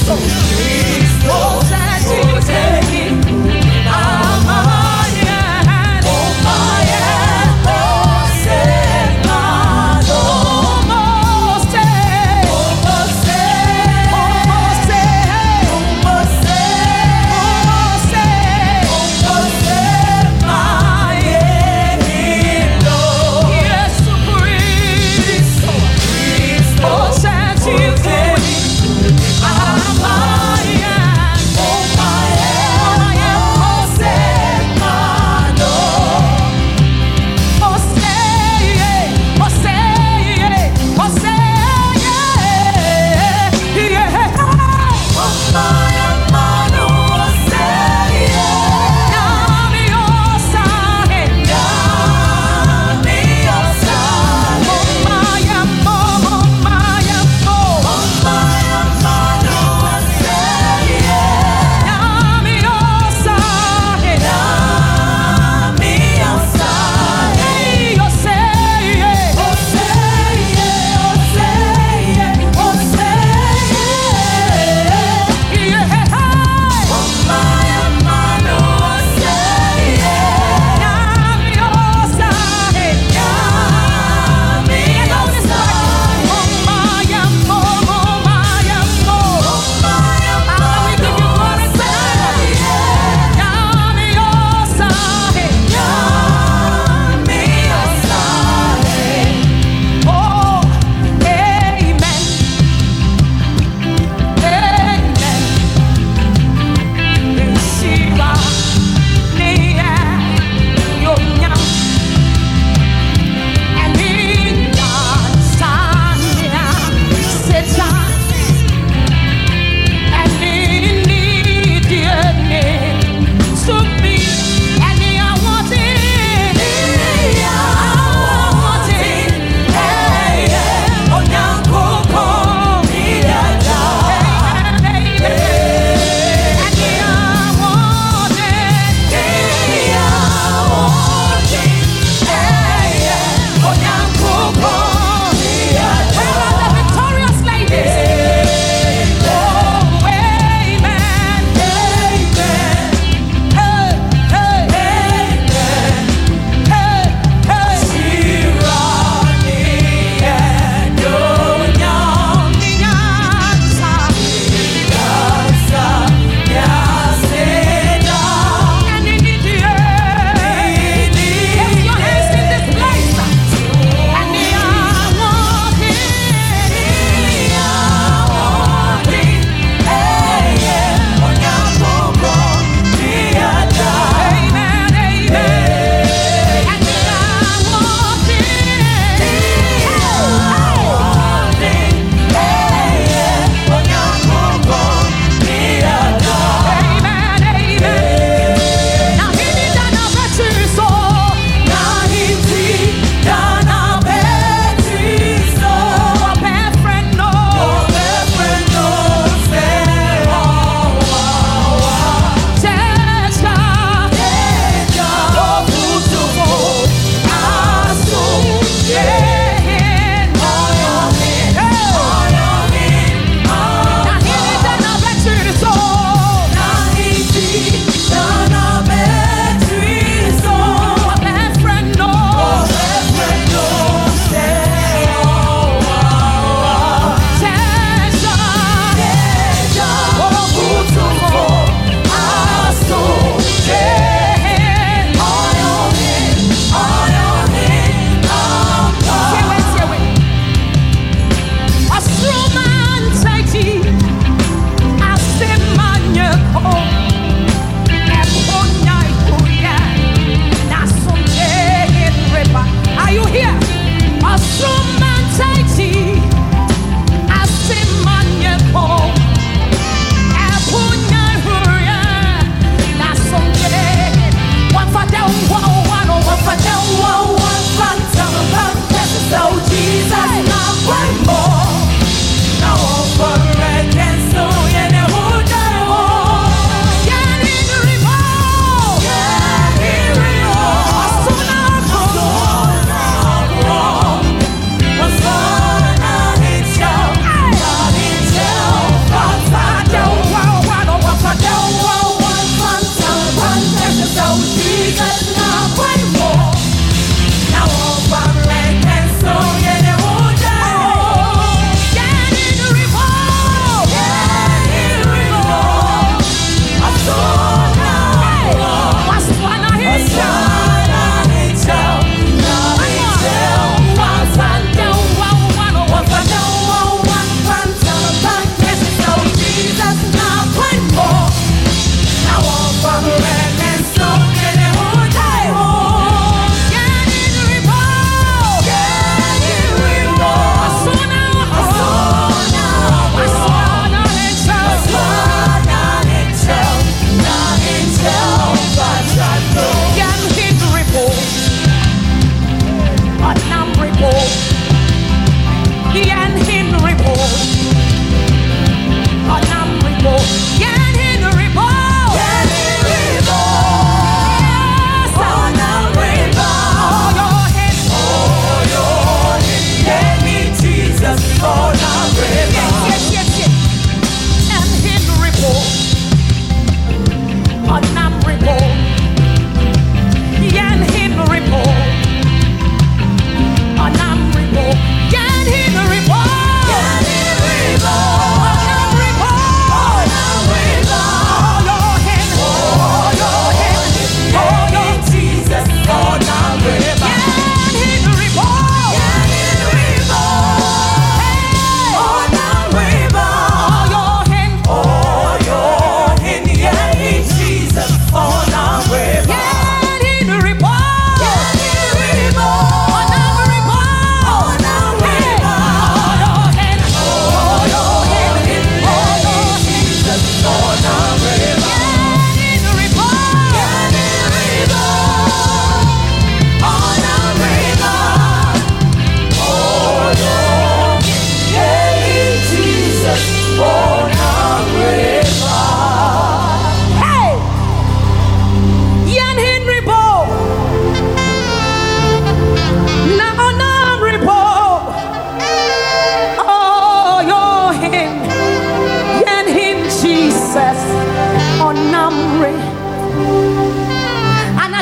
Amar.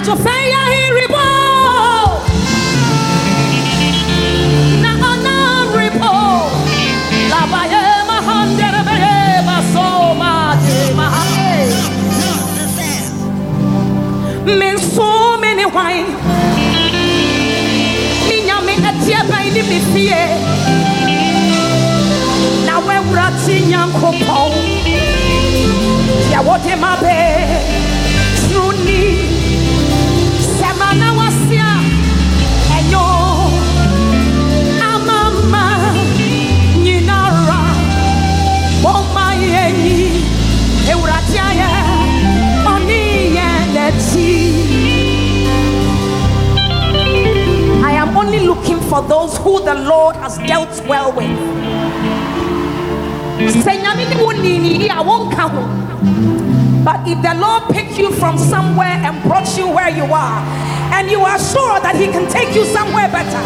Ajofeya hiribo. Na onaribo. Labaye mahandere beye basoma de mahaye. Men so many wine. Minya me etie bai ni me fie. Na we wrati nyankopon. Ya wote mabe. Truly. Semana wasia. Enyo. Amama. Ninara. Boma yeni. Eurati aye. I am only looking for those who the Lord has dealt well with. But if the Lord picked you from somewhere and brought you where you are, and you are sure that He can take you somewhere better,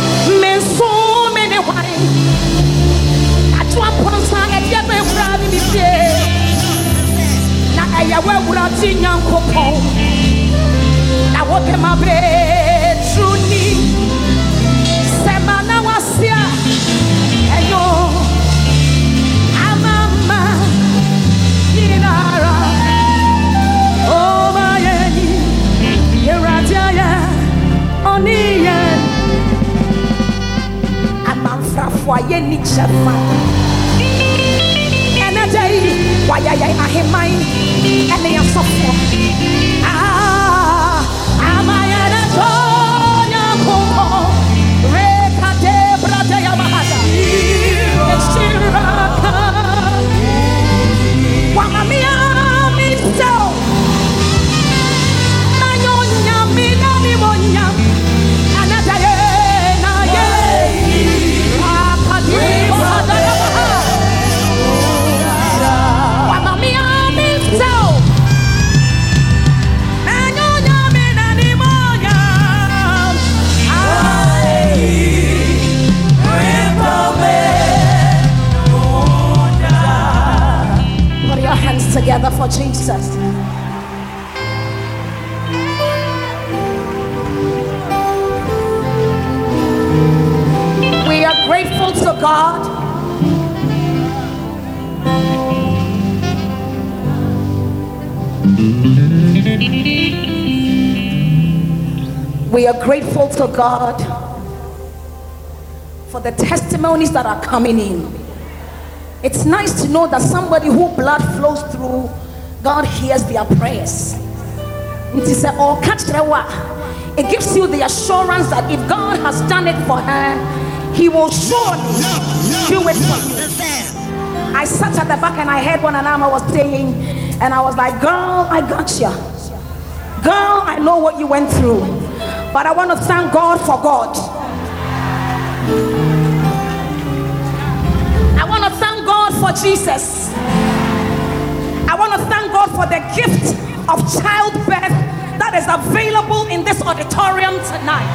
I walk in my bed, truly. Semana wasia, ayo, amama, inara, oh my yeni, irajaya, oniyen, amanfrafwa yeni chafa. Why I hear mine and they are soft. Am I at a Tonya Kumo? Rekate Brata Yamahata. Shiraka. Wamamia Misto. Nanyonya Minani Monya. Anataye Naye. Rakati Brata Yamahata. Together for Jesus. We are grateful to God. We are grateful to God for the testimonies that are coming in. It's nice to know that somebody who blood flows through, God hears their prayers. It is it gives you the assurance that if God has done it for her, He will surely do it for you. I sat at the back and I heard what Anama was saying, and I was like, girl, I got you. Girl, I know what you went through. But I want to thank God for God. I want to thank God for Jesus. I want to thank God for the gift of childbirth that is available in this auditorium tonight.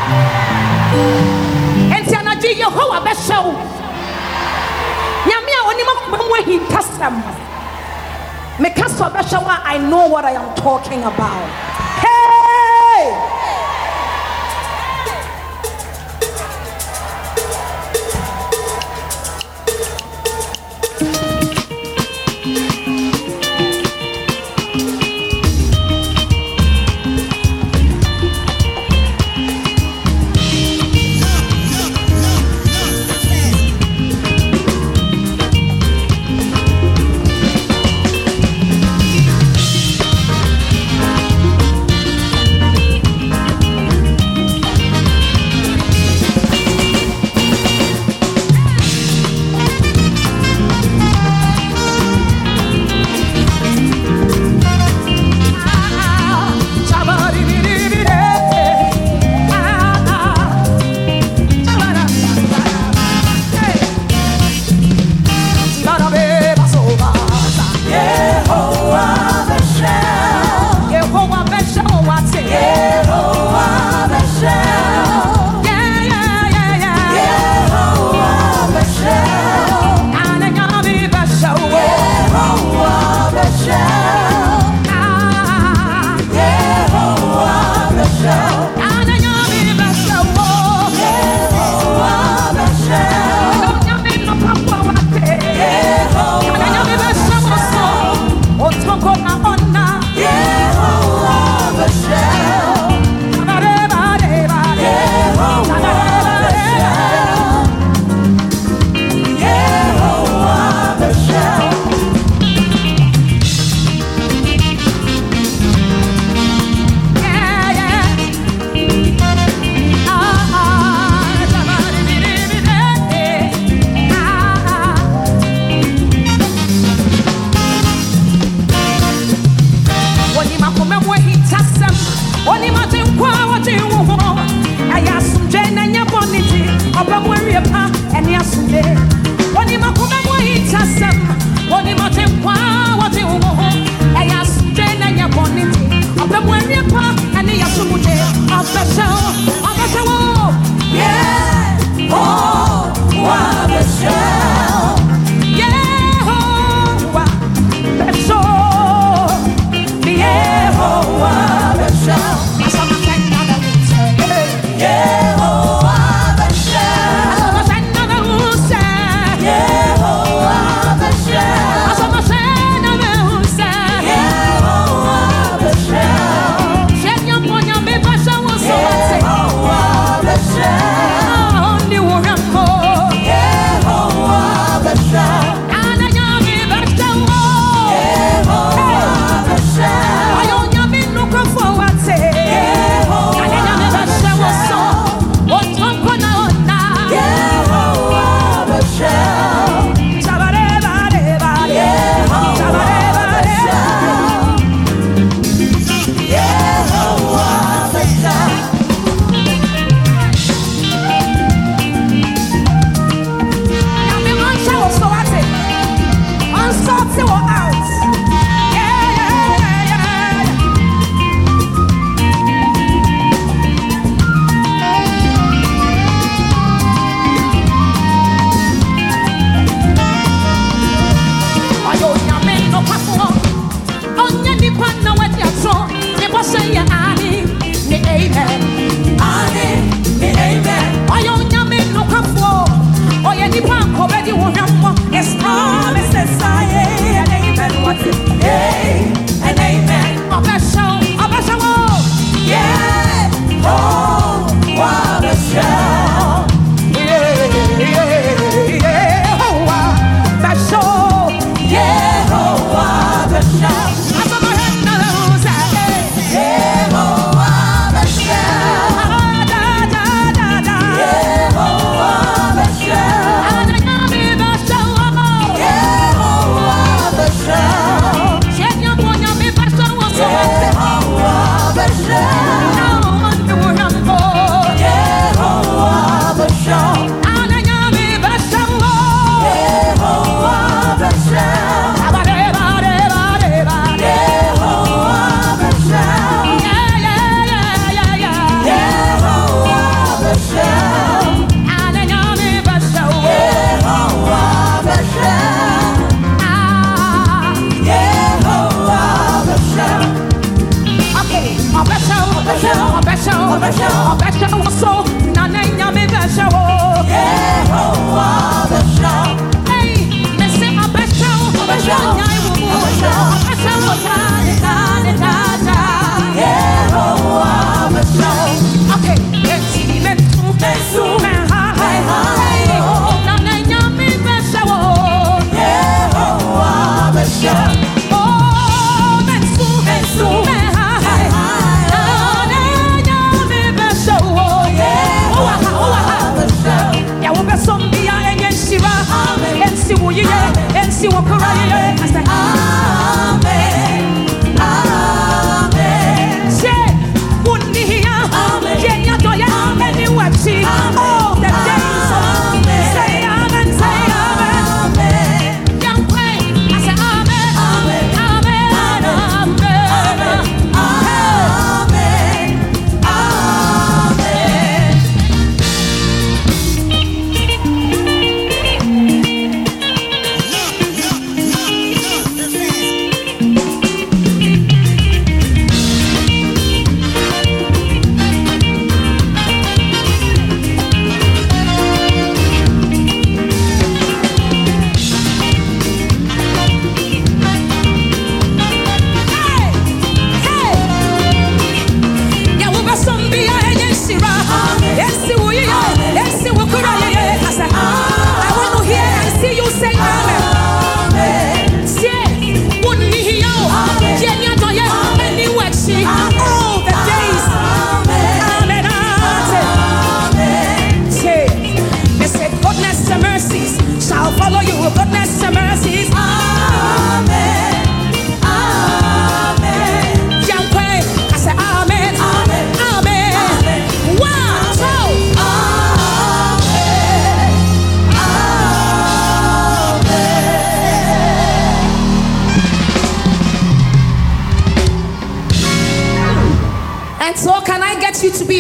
And Tianaji Yehovah Besho. Nyamia onimo when he cast them. Mekaso Beshawa, I know what I am talking about. Hey!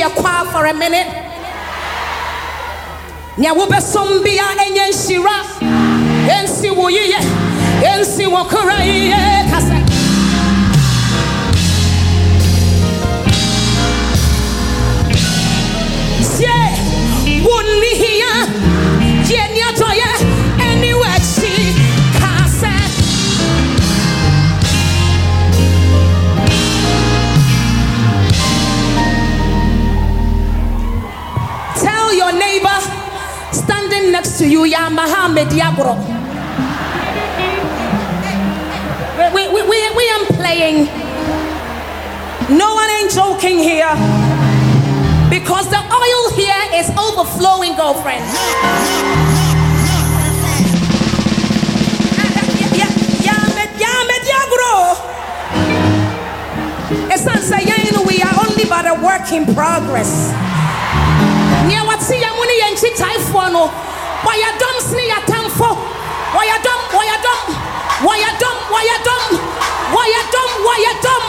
a choir for a minute. Nya wo besom bia enye nshira. Ensi wo ye. Ensi wo kora ye kasa. Sie woni hia. Je ni atoye anywhere she kasa. Tell your neighbor standing next to you, Ya Mohammed Yagro. We am playing. No one ain't joking here. Because the oil here is overflowing, girlfriend. Yamed Yagro. It's not saying we are only but a work in progress. Near what see ya money and chit typhoon. Why you dumb sneak a tongue for? Why you dumb? Why you dumb? Why you dumb? Why you dumb? Why you dumb? Why you dumb?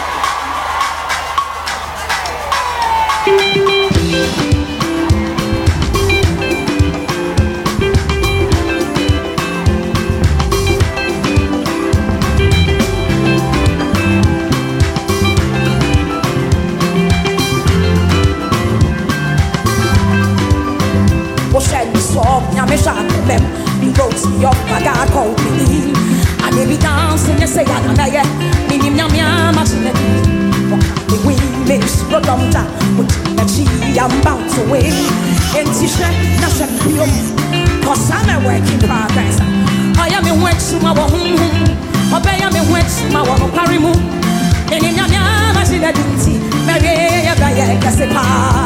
You wrote me up, my God called me. I may be dancing, you say I'm not yet. Meaning, I'm machine. The women's product, I'm bound to win. And Tisha, nothing real. Cause I'm a work in progress. I am in work to my home. Obey, I'm in work to my home. Carry move. And in your machine, I didn't see. Mary, I guess it.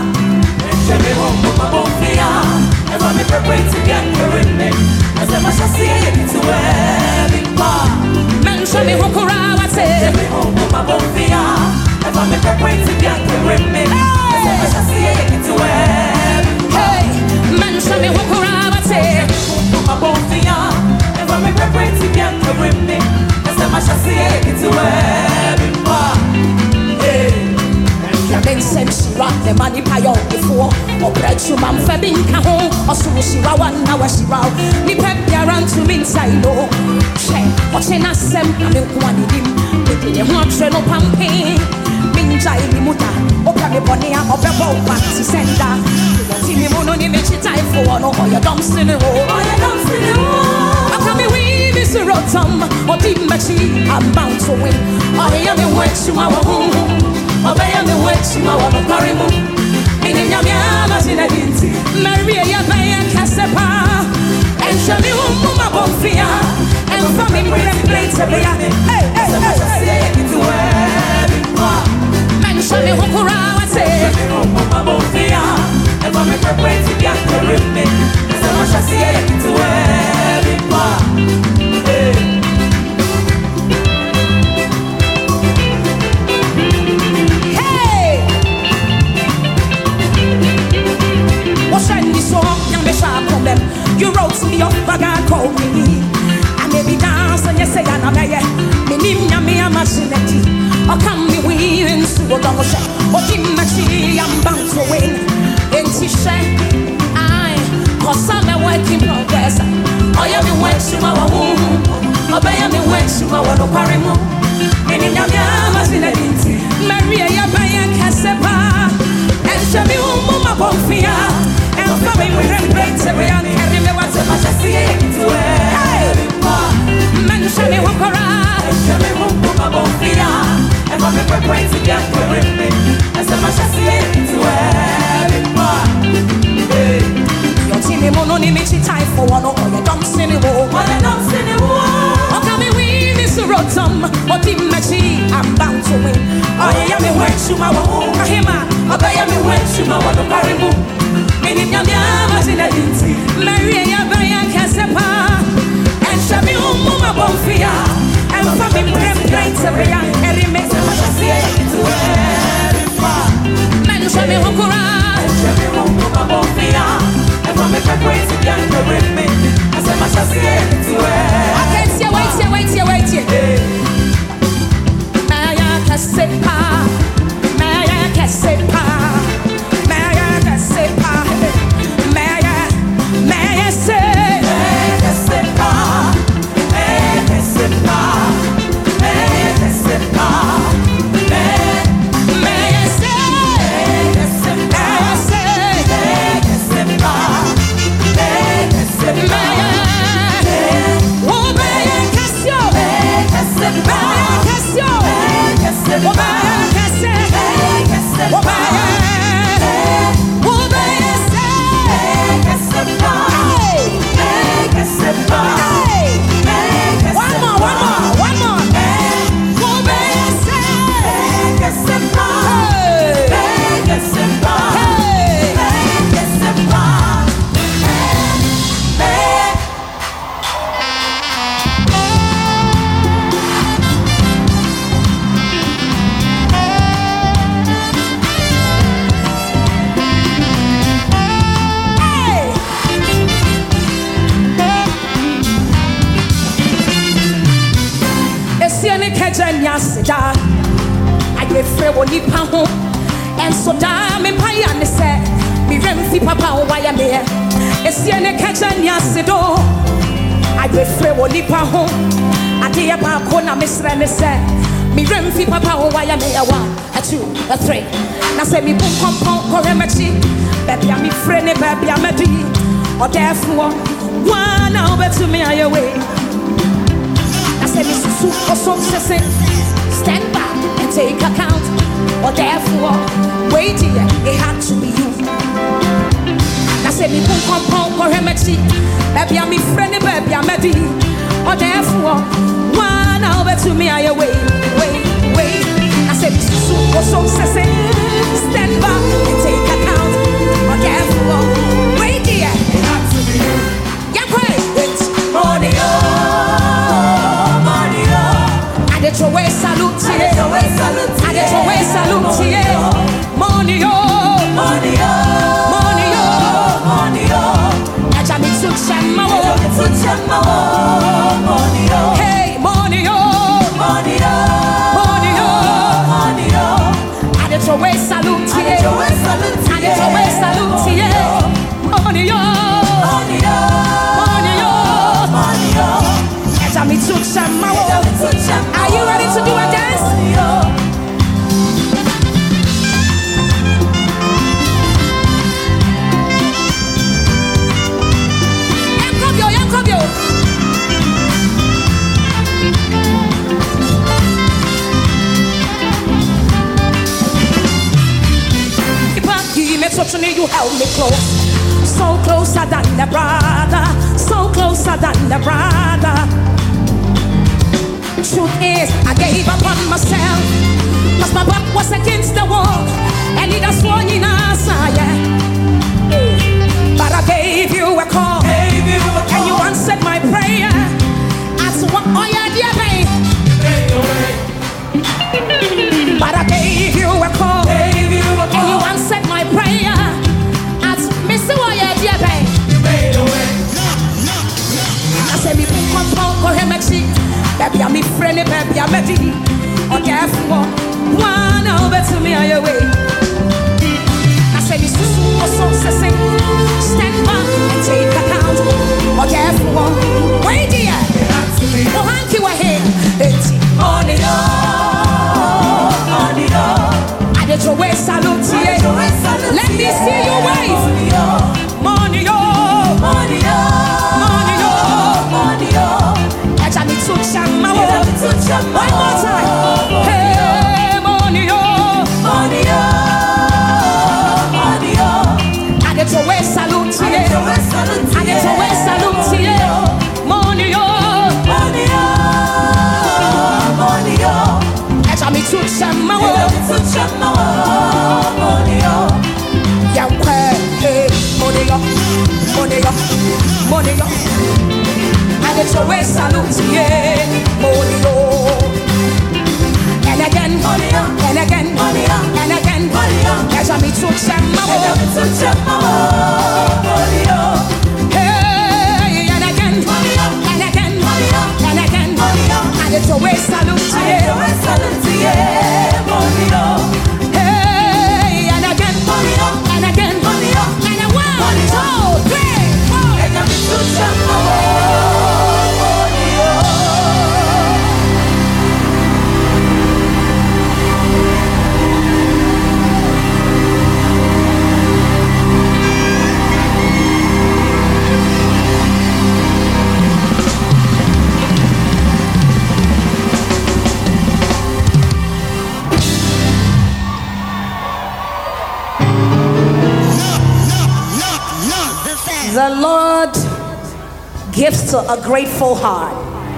Me home, my bone and run me prepare to get her in me. As I must see it to every bar. Mention me hokura, what's it? Me home, my bone and run me prepare to get her in me. As I must see it to every bar. Hey, mention me hokura, what's it? My bone and run me prepare to get her in me. As I must see it to every bar. Hey. Then send she rock the money pay on before. Or bread to mum fabbing home. Or so she raw 1 hour she raw. Ni pep ya run to me inside no. Check watching us sem I mean one him. With the one train no pumping. Minjai ni muta. Oka me bonia or bebo back to sender. See me mono ni me time for no or your dumps in the hole. Or your dumps in the hole. I come with this rotom. Or deep machi. I'm bound to win. I am in work to my home. Obey me wait to my one carry move. In your yama in a dinty. Maria Yabaya Casepa. And show me who my bonfia. And from me bring plates of the hey, say it to every bar. Man, show me who Kura say. My bonfia. And from me prepare to get the rim. As I must say it to every bar. Hey. You wrote me up, but God called me. I may be dancing, you say I'm a yeah. Me name me a machine. Or come me win, so don't share. Or give me I'm bound to win. And Tisha, cause I'm a work in progress. Oh, you be went to my home. Obey me went to my one of Parimo. And in your machine, Maria, you buy a Casepa. And show me who my bonfire. And coming with them plates every young carry me what's a much I see it to every bar. Mention me who cry. Show me who my bonfire. And from me prepare to get the rim. As a much I see it to every bar. Your team in mono ni michi time for one or your dumps in the wall. Or your dumps in the wall. Or come with this rotom. Or team machi, I'm bound to win. Oh, yeah, me went to my home. Kahima. Oh, yeah, me went to my one of Parimo. Meaning your machine identity. Maria Yabaya Casepa. And Shabby Muma Bonfia. And for me, plates every young Harry makes a much I see it to every bar. Man, Shabby Hokura. And Shabby Muma Bonfia. And for me, prepare to get the rim. As a much I see it to every bar. Wait here. Maya Casepa. Maya Casepa. And so damn in Payane said, me remfi papa why am here. It's the ne kitchen yasido. I prefer what nipa home. I dear Bakona Miss Rene said, me remfi papa why am here. 1, a 2, a 3. Now say me boom compound corremachi. Baby, I'm me friend, baby, I'm a D. Or therefore, one over to me on your way. I say me super so stand back and take account. Or therefore, wait here, it had to be you. Now say me boom compound corremachi. Baby, I'm me friend, baby, I'm a D. Or therefore, one over to me on your way. Wait. I say me super so stand back and take account. Or therefore, wait here, it had to be you. Yeah, pray. It's money, money, I did your way salute to you. I did your way salute to you. Money, money, money, money, I just me took some more. Hey, money, money, money, money, I did your way salute to you. I did your way salute to you. Money, money, money, I just me took some more. Are you ready to do a dance? You held me close, so closer than the brother, so closer than the brother. Truth is, I gave up on myself, cause my back was against the wall, and it has sworn in us, but I gave you a call, and you answered my prayer. As what oh yeah, dear babe. But I gave you a call, and you answered my prayer. As Mr. Wire, dear babe. I said, me come on, go ahead, Maxi. Baby, I'm me friend, baby, I'm a D. Or therefore, one over to me on your way. I said, this is so stand back and take account. Or therefore, wait dear. Oh, hanky, we're here. It's money, money, I did your way, salute to you. Let me see your wave. Money, money, money, money, I just need to check my one more time. Hey, money, money, money, I did your way, salute to you. I did your way, salute to you. Money, money, money, I just need to check my one. Yeah, hey, money, money, money, I did your way, salute to you. Money, and again, and again, and again, as I meet to check my hey, and again, and again, and again, I did your way, salute to you. Hey, and again, and again, and a 1, 2, 3, 4. gives to a grateful heart.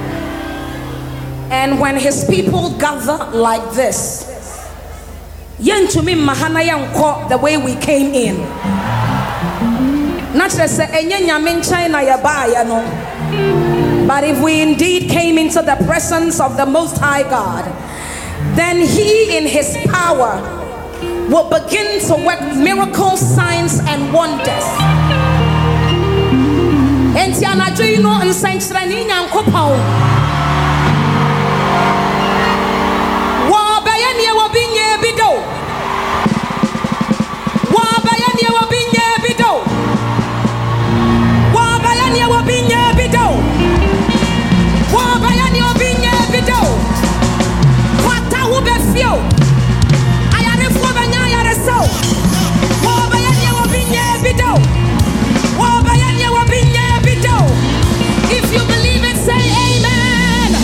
And when his people gather like this, yentumi mahana yanko the way we came in. Not just say enyenyamin China yabaya no. But if we indeed came into the presence of the Most High God, then he in his power will begin to work miracles, signs and wonders. Enti anadwo yi no nsankyerɛnne Nyankopɔn wo bɛyɛ ne wo bi nye bi do wo bɛyɛ ne wo bi nye bi do wo bɛyɛ ne wo bi nye bi do wo bɛyɛ ne wo bi nye bi do kwata wo bɛfio ayarefo bɛnya ayareso wo bɛyɛ ne wo bi nye bi do wo bɛyɛ ne wo bi nye bi do. If you believe it, say amen.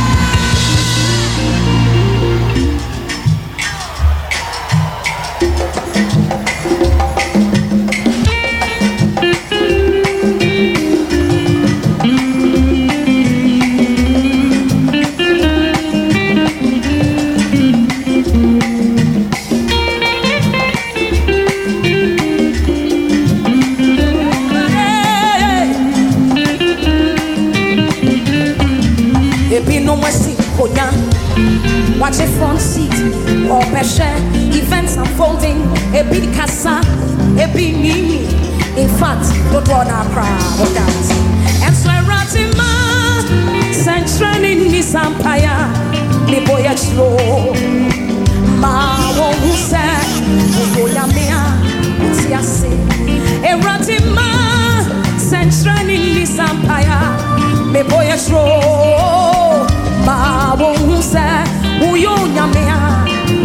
Watch it front seat or pressure events unfolding. A big casa, a big mimi. In fact, don't wanna cry or dance. And so I write in my central in this empire. The boy at slow. Ma won't say, oh, Yamia, it's Yassi. A write in my central in this empire. The boy at slow. Ma won't say. Uyo nyamea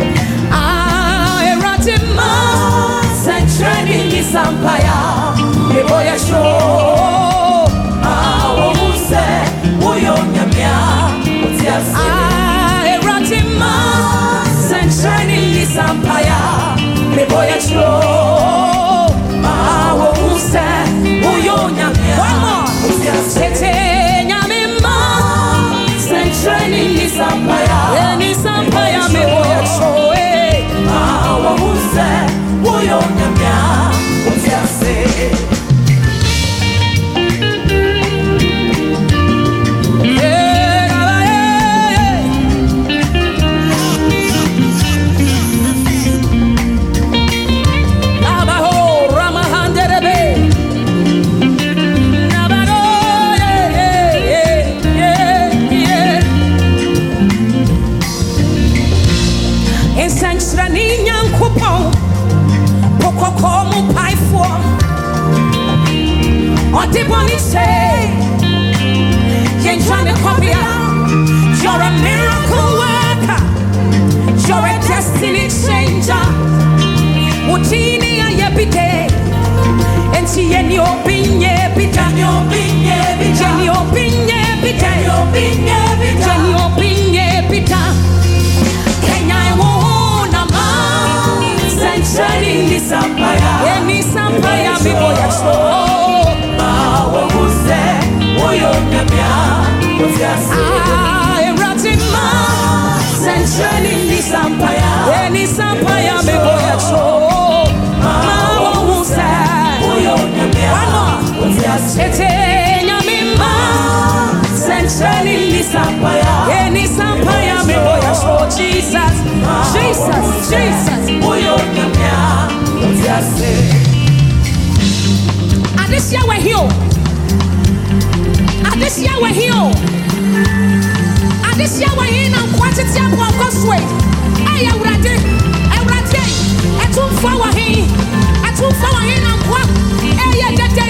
eratima centrali ni sampaya eboya show awuse uyo nyamea utiasi eratima centrali ni sampaya eboya show awuse uyo nyamea utiasi nyamema centrali ni sampaya Sampaya me boya choe awa huse uyo nyamya utiase you're a miracle worker, you're a destiny changer. Utini ayebide, enti yeni opinye bida, yeni opinye bida, yeni opinye bida. Kenya wona ma, centrali ni sampaya, eni sampaya mi boya so, ma wose, uyo nyamya. Eratima centrali ni sampaya eni sampaya me boya cho ma wonse uyo nyamia ete nyamima centrali ni sampaya eni sampaya me boya cho Jesus uyo nyamia utiase Adisia we here Adisia we here This year we're in and quantity of one cosway. I am ready. I'm ready. I took flower here. I took flower in and quack. Hey,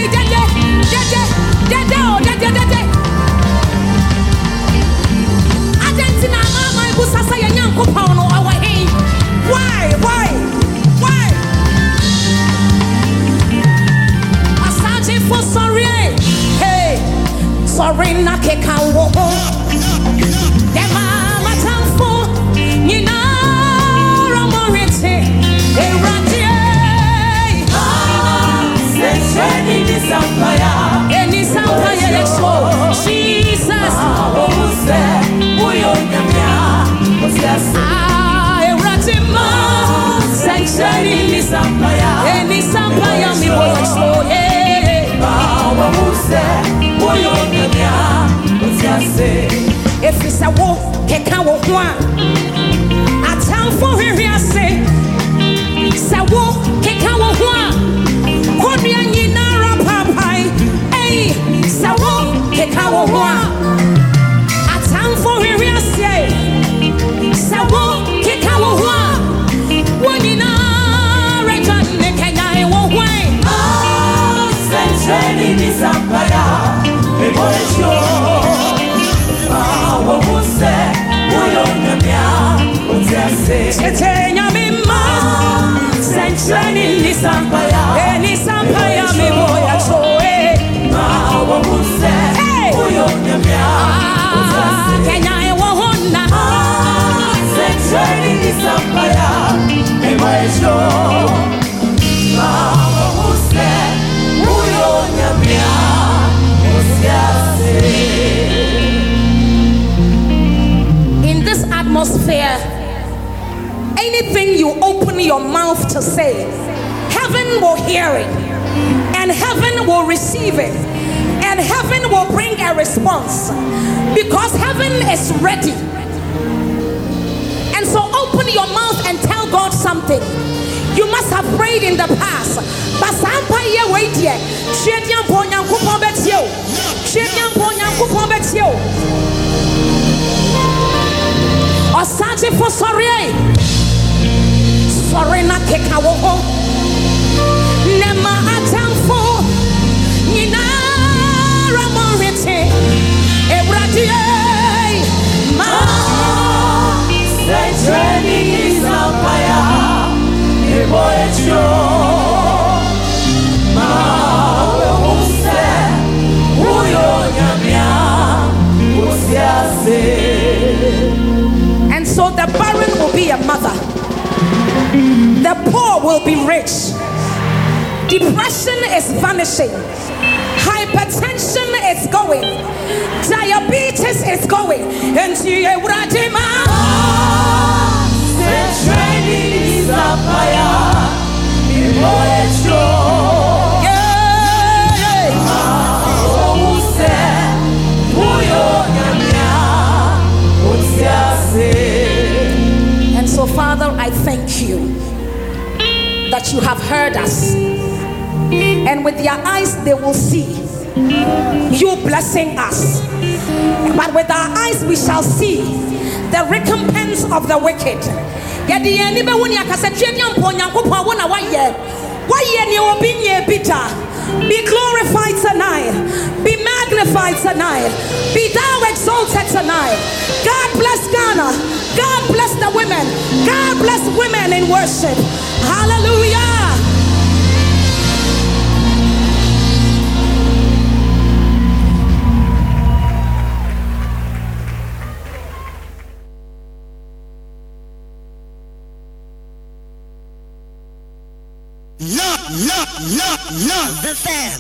Argentina, my busa say a young coupon over here. Why? Massage for sorry. Hey, sorry, na keka wo. Any sampaya, let's go. keka wo ho a atamfo hwehwe ase sa wo keka wo ho a kodua nyinara papai ei sa wo keka wo ho a atamfo hwehwe ase sa wo keka wo ho a wonyinara janne kenya wo ho ah sentreni ni sampaya e boyo ah wo muse uyo nyamia utiase setenya mima sentreni ni sampaya mi boya choe ah wo muse uyo nyamia utiase kenya wo honna sentreni ni sampaya e boyo ah wo muse uyo nyamia utiase. In this atmosphere, anything you open your mouth to say, heaven will hear it, and heaven will receive it, and heaven will bring a response, because heaven is ready. And so open your mouth and tell God something. You must have prayed in the past, but somebody wait here. Osaje for sorry na keka wo ho nema atamfo nyina ramorete ebradi ma sentreni sampaya e boyo ma muse uyo nyamia utiase. And so the barren will be a mother, the poor will be rich, depression is vanishing, hypertension is going, diabetes is going, and and so, Father, I thank you that you have heard us, and with their eyes they will see you blessing us, but with our eyes we shall see the recompense of the wicked. Be glorified tonight, be magnified tonight, be thou exalted tonight. God bless Ghana, God bless the women, God bless women in worship. Hallelujah. Love the fan.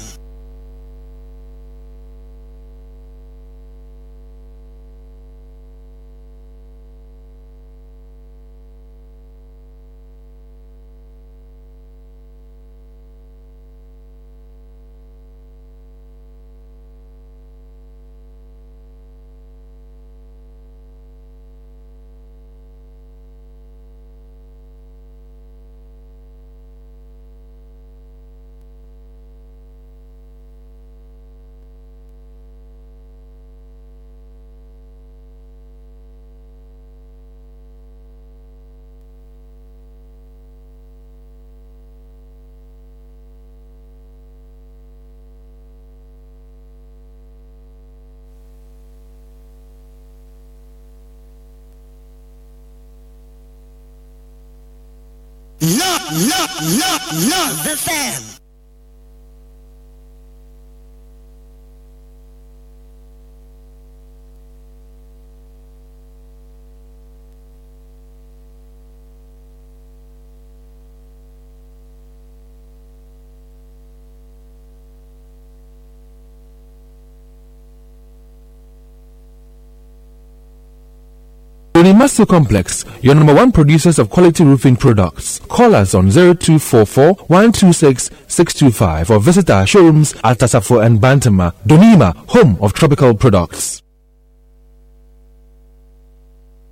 Love the fan. Unimaso Complex, your number one producers of quality roofing products. Call us on 0244 126 625 or visit our showrooms at Tasafo and Bantama. Donima, home of tropical products.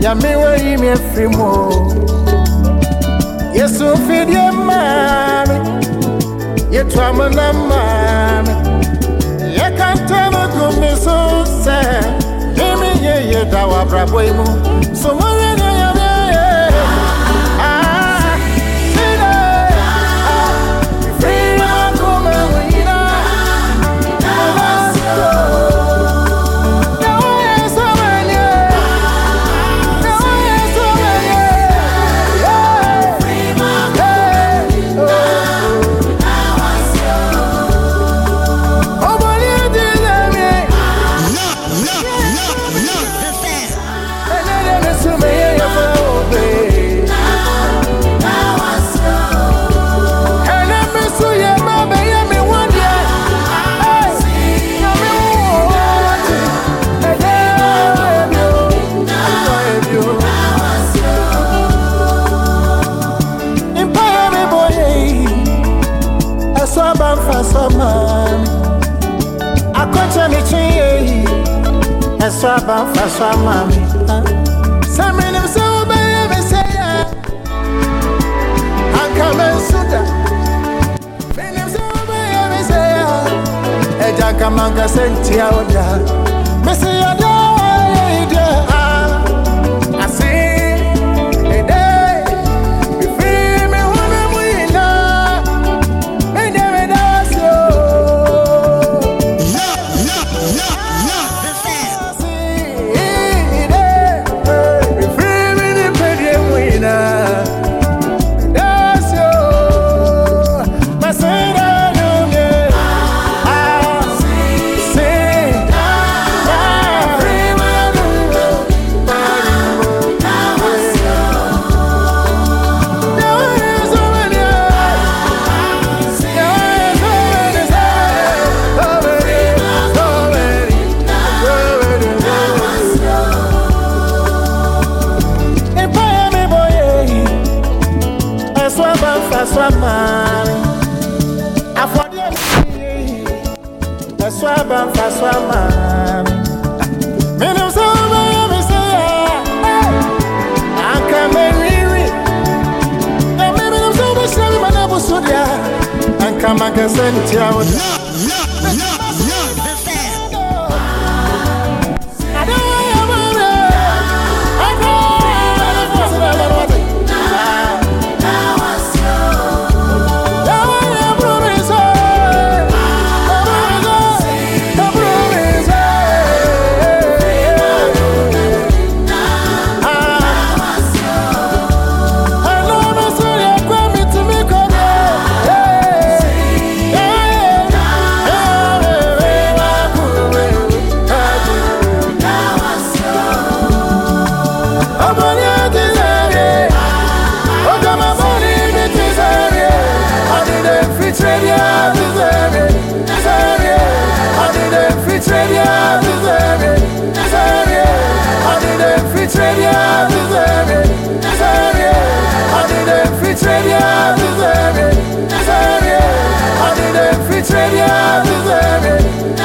Yamiwa imi frimo. Yesu fidye mami. Yetu amana mami. Yekantama kumiso se. Imi ye dawa brabo imu. So mwene yame. Swaba faswa mami Samini msauba ya mesaya Hanka mensuda Mini msauba ya mesaya Ejanka manka senti ya oda Mesi ya dawa ya ide Asi Ede Ifi me wane mwina Mende medasyo Swaba faswa mami Mini msauba ya mesaya Anka meriwi Mini msauba shami manabu sudia Anka manka senti ya oda